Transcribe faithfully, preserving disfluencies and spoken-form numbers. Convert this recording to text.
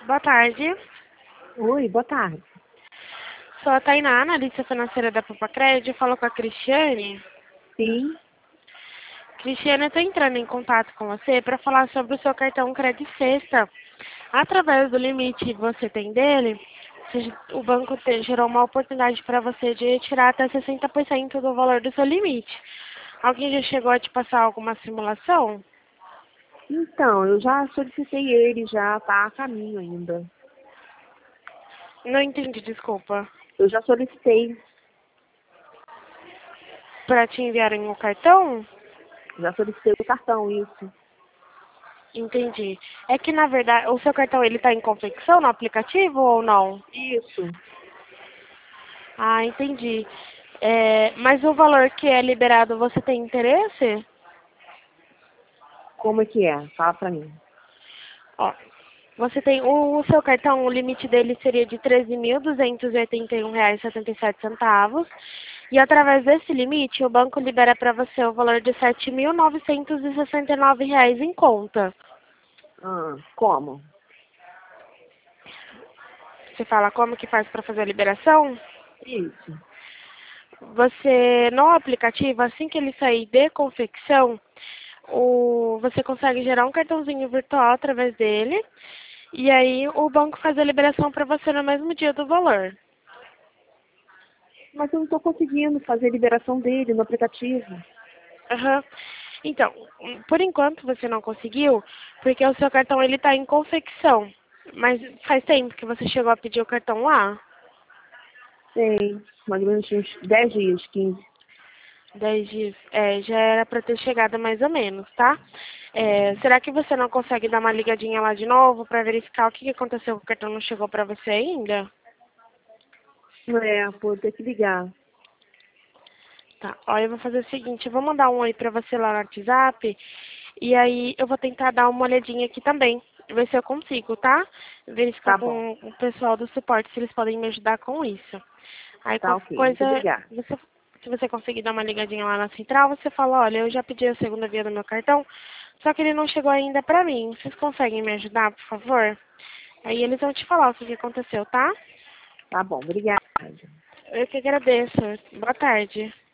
Boa tarde. Oi, boa tarde. Sou a Tainá, analista financeira da Papacred. Eu falo com a Cristiane. Sim, Cristiane, eu estou entrando em contato com você para falar sobre o seu cartão Crédito Sexta. Através do limite que você tem dele, se- o banco te- gerou uma oportunidade para você de tirar até sessenta por cento do valor do seu limite. Alguém já chegou a te passar alguma simulação? então, eu já solicitei ele, já tá a caminho ainda. Não entendi, desculpa. Eu já solicitei, Para te enviarem o cartão? já solicitei o cartão, isso. Entendi. É que, na verdade, o seu cartão ele está em confecção no aplicativo ou não? Isso. Ah, entendi. É, mas o valor que é liberado, você tem interesse? Como é que é? Fala pra mim. Ó, você tem o, o seu cartão, o limite dele seria de treze mil duzentos e oitenta e um reais e setenta e sete centavos. E através desse limite, o banco libera para você o valor de sete mil novecentos e sessenta e nove reais em conta. Ah, como? Você fala como que faz para fazer a liberação? Isso. Você, no aplicativo, assim que ele sair de confecção, o, você consegue gerar um cartãozinho virtual através dele. E aí o banco faz a liberação para você no mesmo dia do valor. Mas eu não tô conseguindo fazer a liberação dele no aplicativo. Aham. Então, por enquanto você não conseguiu, porque o seu cartão ele está em confecção. Mas faz tempo que você chegou a pedir o cartão lá? Tem, mais ou menos uns dez dias, quinze. Dez dias. É, já era para ter chegado mais ou menos, tá? É, será que você não consegue dar uma ligadinha lá de novo para verificar o que que aconteceu que o cartão não chegou para você ainda? É, vou ter que ligar. Tá, ó, eu vou fazer o seguinte, eu vou mandar um oi pra você lá no WhatsApp, e aí eu vou tentar dar uma olhadinha aqui também, ver se eu consigo, tá? Verificar Tá bom, com o pessoal do suporte se eles podem me ajudar com isso. Aí tá qualquer ok. Muito coisa, obrigada. você, se você conseguir dar uma ligadinha lá na central, você fala, olha, eu já pedi a segunda via do meu cartão, só que ele não chegou ainda pra mim. Vocês conseguem me ajudar, por favor? Aí eles vão te falar o que aconteceu, tá? Tá bom, obrigada. Eu que agradeço. Boa tarde.